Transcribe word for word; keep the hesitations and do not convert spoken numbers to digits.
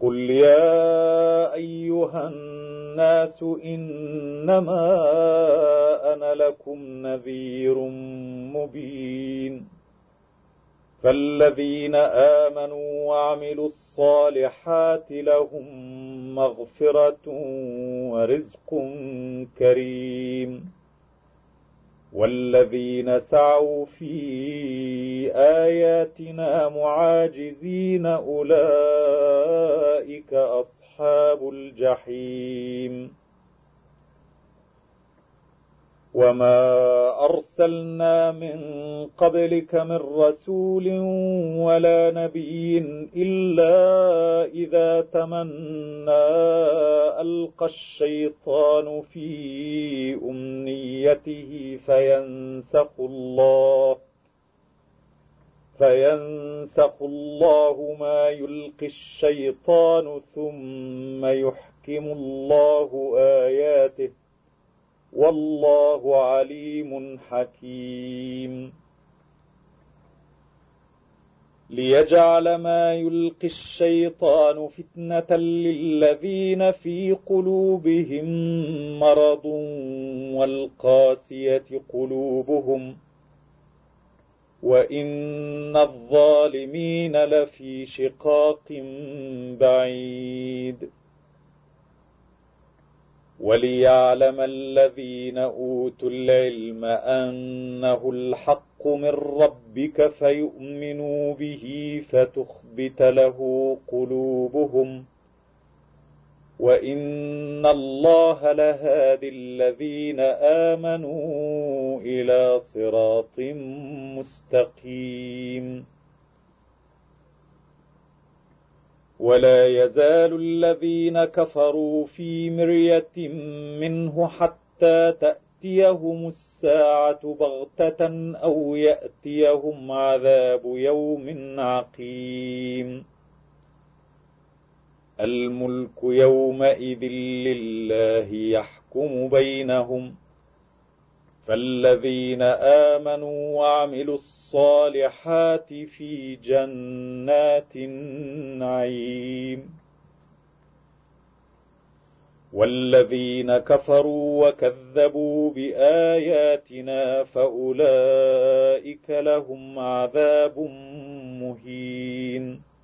قل يا أيها الناس إنما أنا لكم نذير مبين فالذين آمنوا وعملوا الصالحات لهم مغفرة ورزق كريم والذين سعوا في آياتنا معاجزين أولئك أصحاب الجحيم وما أرسلنا من قبلك من رسول ولا نبي إلا إذا تمنى ألقى الشيطان في أمنيته فينسخ الله فينسخ الله ما يلقي الشيطان ثم يحكم الله آياته والله عليم حكيم ليجعل ما يلقي الشيطان فتنة للذين في قلوبهم مرض والقاسية قلوبهم وإن الظالمين لفي شقاق بعيد وليعلم الذين أوتوا العلم أنه الحق من ربك فيؤمنوا به فتخبت له قلوبهم وإن الله لهادي الذين آمنوا إلى صراط مستقيم ولا يزال الذين كفروا في مرية منه حتى تأتيهم الساعة بغتة أو يأتيهم عذاب يوم عقيم الملك يومئذ لله يحكم بينهم فالذين آمنوا وعملوا الصالحات في جنات النعيم والذين كفروا وكذبوا بآياتنا فأولئك لهم عذاب مهين